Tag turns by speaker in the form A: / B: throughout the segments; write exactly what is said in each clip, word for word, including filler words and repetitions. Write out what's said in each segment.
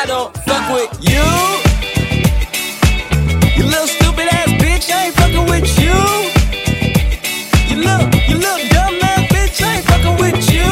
A: don't fuck with you. You little stupid ass bitch, I ain't fucking with you. You little, you little dumb ass bitch, I ain't fucking with you.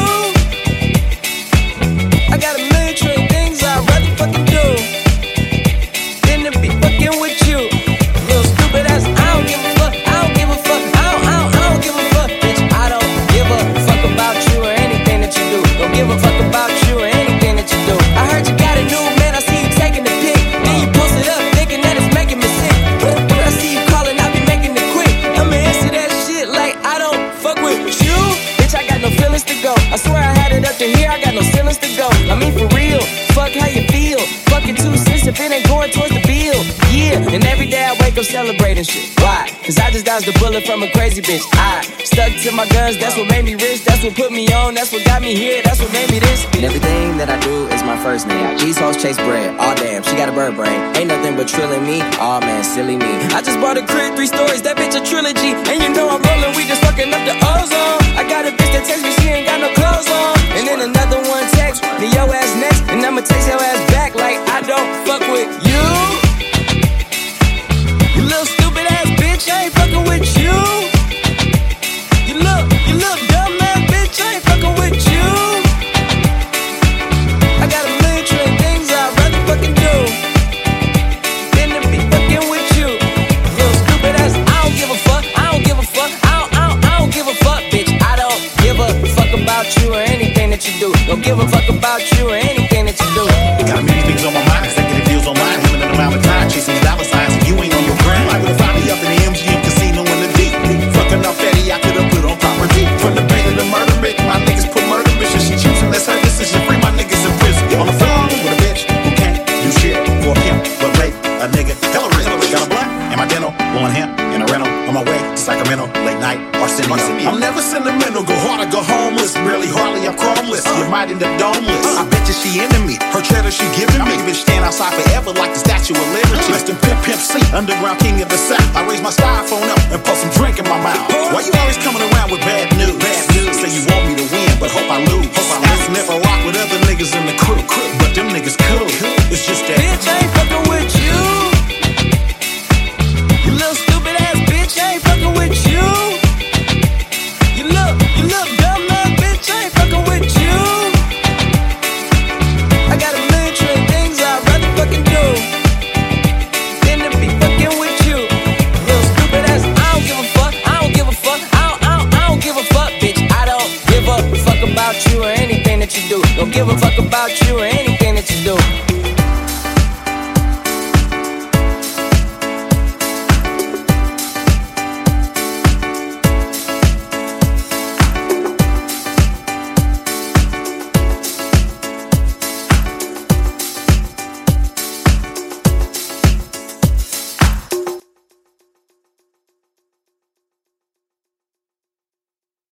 A: I got a million trillion things I'd rather fucking do than to be fucking with you. Little stupid ass, I don't give a fuck, I don't give a fuck, I don't, I don't, I don't give a fuck, bitch. I don't give a fuck about you or anything that you do. Don't give a fuck about you or anything that you do. I heard you got a new man, I see you taking the pic. Then you post it up, thinking that it's making me sick. When I see you calling, I be making it quick. I'ma answer that shit like I don't fuck with you. Bitch, I got no feelings to go. I swear I had it up to here, I got no ceilings to go. I mean for real, fuck how you feel. Fucking two cents if it ain't going towards the bill. Yeah, and every day I wake up celebrating shit. Why? Cause I just dodged the bullet from a crazy bitch. I stuck to my guns, that's what made me rich. That's what put me on, that's what got me here. That's what made me this. And everything that I do is my first name. These hoes chase bread, aw damn, she got a bird brain. Ain't nothing but trilling me, aw man, silly me. I just bought a crib, three stories, that bitch a trilogy. And you know I'm rolling, we just fucking up the ozone. I got a bitch that text me, she ain't got no clothes on. And then another one text me, yo ass next. And I'ma text your ass back like I don't fuck with you. You little stupid ass bitch, I ain't fucking with you. You look, you look dumb ass bitch, I ain't fucking with you. I got a million trillion things I'd rather fucking do than to be fucking with you. Little stupid ass, I don't give a fuck, I don't give a fuck, I don't, I don't, I don't give a fuck, bitch. I don't give a fuck about you or anything that you do. Don't give a fuck about you or anything that you do.
B: Got many things on my mind, executive deals online, him and amount of time, chasing the dollar signs, and you ain't on your grind. I would've found me up in the M G M casino in the deep. Fucking up Fetty, I could've put on property. From the bang of the murder bitch, my niggas put murder bitches. She choosing, that's her decision. Free my niggas in prison. On the phone with a bitch who can't do shit for a pimp, but rape a nigga. Hella rich, got a blunt in my dental, blowing hemp in a rental. On my way to Sacramento, late night, Arsenio. I'm never sentimental, go hard or go homeless. Barely, hardly, I'm chromeless. You might end up domeless. I bet you she into me. Her cheddar she giving me. Bitch stand outside forever like the Statue of Liberty. Rest in Pimp Pimp C, underground king of the South. I raise my styrofoam up and pour some drink in my mouth. Why you always coming